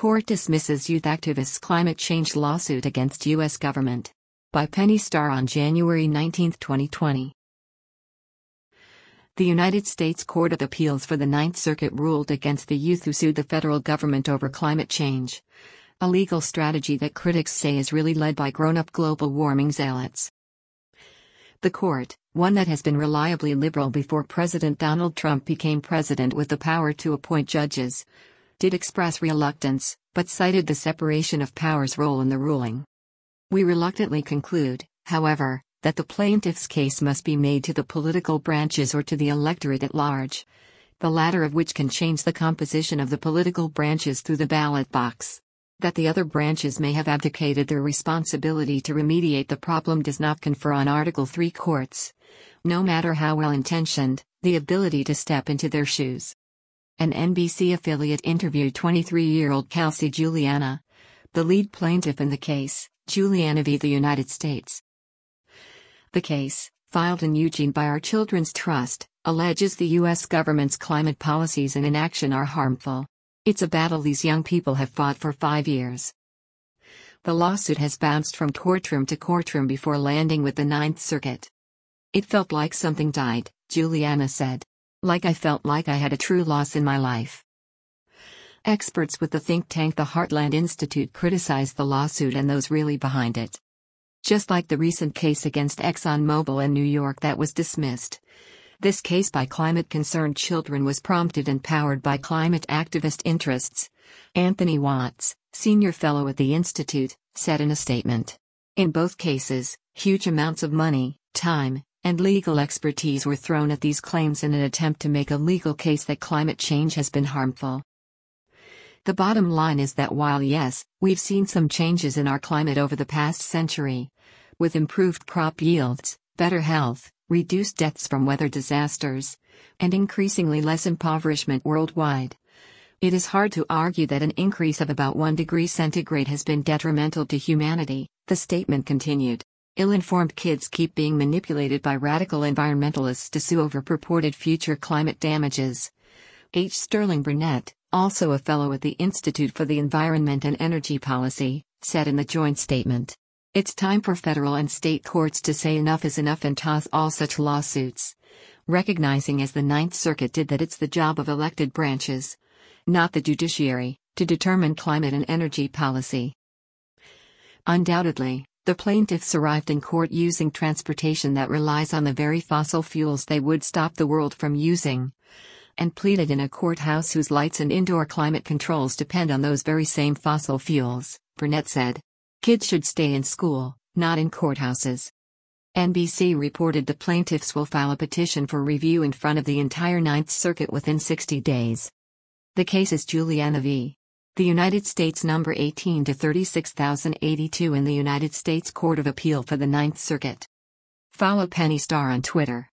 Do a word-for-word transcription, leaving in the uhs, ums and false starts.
Court dismisses youth activists' climate change lawsuit against U S government. By Penny Starr on January nineteenth, twenty twenty. The United States Court of Appeals for the Ninth Circuit ruled against the youth who sued the federal government over climate change, a legal strategy that critics say is really led by grown-up global warming zealots. The court, one that has been reliably liberal before President Donald Trump became president with the power to appoint judges, did express reluctance, but cited the separation of powers role in the ruling. We reluctantly conclude, however, that the plaintiff's case must be made to the political branches or to the electorate at large, the latter of which can change the composition of the political branches through the ballot box. That the other branches may have abdicated their responsibility to remediate the problem does not confer on Article three courts, no matter how well-intentioned, the ability to step into their shoes. An N B C affiliate interviewed twenty-three-year-old Kelsey Juliana, the lead plaintiff in the case, Juliana v. the United States. The case, filed in Eugene by Our Children's Trust, alleges the U S government's climate policies and inaction are harmful. It's a battle these young people have fought for five years. The lawsuit has bounced from courtroom to courtroom before landing with the Ninth Circuit. It felt like something died, Juliana said. Like I felt like I had a true loss in my life. Experts with the think tank the Heartland Institute criticized the lawsuit and those really behind it. Just like the recent case against ExxonMobil in New York that was dismissed, this case by climate-concerned children was prompted and powered by climate activist interests, Anthony Watts, senior fellow at the Institute, said in a statement. In both cases, huge amounts of money, time, and legal expertise were thrown at these claims in an attempt to make a legal case that climate change has been harmful. The bottom line is that while yes, we've seen some changes in our climate over the past century, with improved crop yields, better health, reduced deaths from weather disasters, and increasingly less impoverishment worldwide, it is hard to argue that an increase of about one degree centigrade has been detrimental to humanity, the statement continued. Ill-informed kids keep being manipulated by radical environmentalists to sue over purported future climate damages. H. Sterling Burnett, also a fellow at the Institute for the Environment and Energy Policy, said in the joint statement. It's time for federal and state courts to say enough is enough and toss all such lawsuits, recognizing as the Ninth Circuit did that it's the job of elected branches, not the judiciary, to determine climate and energy policy. Undoubtedly, the plaintiffs arrived in court using transportation that relies on the very fossil fuels they would stop the world from using, and pleaded in a courthouse whose lights and indoor climate controls depend on those very same fossil fuels, Burnett said. Kids should stay in school, not in courthouses. N B C reported the plaintiffs will file a petition for review in front of the entire Ninth Circuit within sixty days. The case is Juliana v. the United States number eighteen to thirty-six thousand eighty-two in the United States Court of Appeal for the Ninth Circuit. Follow Penny Starr on Twitter.